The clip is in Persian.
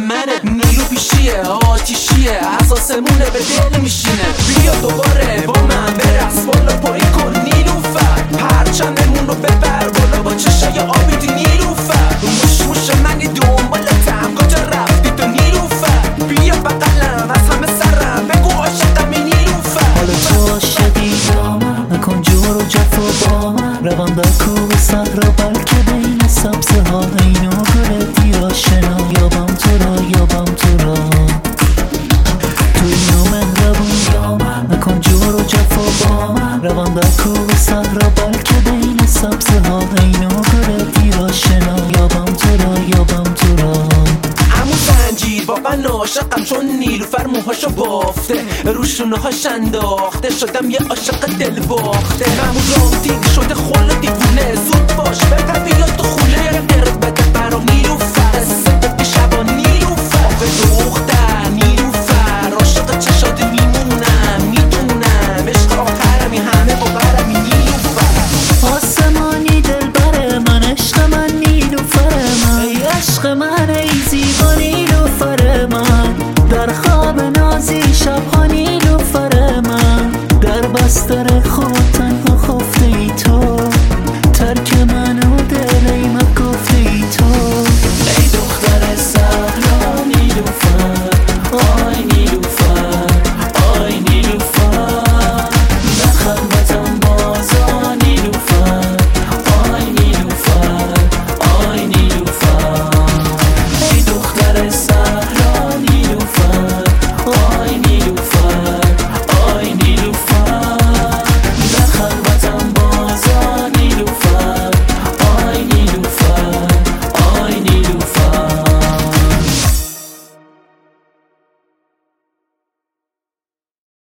منه. نیلو پیشیه آتیشیه اساسمونه به دل میشینه. بیا دوباره با من برقص بالا پایین کن نیلوفر. پرچممون رو ببر بالا با چشای آبی تو نیلوفر. موش موش منی دنبالتم کجا رفتی تو نیلوفر. بیا بغلم از همه سرم بگو عاشقمی نیلوفر. حالا تو عاشقی یا من نکن جور و جفا با من. روم در کوه صحرا بلکه بین سبزه ها اینو گل دیر آشنا. یابم تو را یابم تو را تو اینو مهربون یا من نکن جور و جفا با من. روم در کوه صحرا بلکه بین سبزه ها اینو گل دیر آشنا. یابم تو را یابم تو را عمو زنجیر با من عاشقم چون نیلوفر موهاشو بافته روشونه هاش انداخته. شدم یه عاشق دل باخته. عمو رامتین شده خل و دیوونه. زود باش بپر بیا تو خونه. قرد بده برام نیلوفر. سبت شبا نیلوفر. آخه دختر نیلوفر عاشق چشات میمونم میدونم. عشق آخرمی همه باورمی نیلوفر. آسمانی دل بره من عشق من نیلوفر من. ای عشق من ای زیبا نیلوفر من. در خواب نازی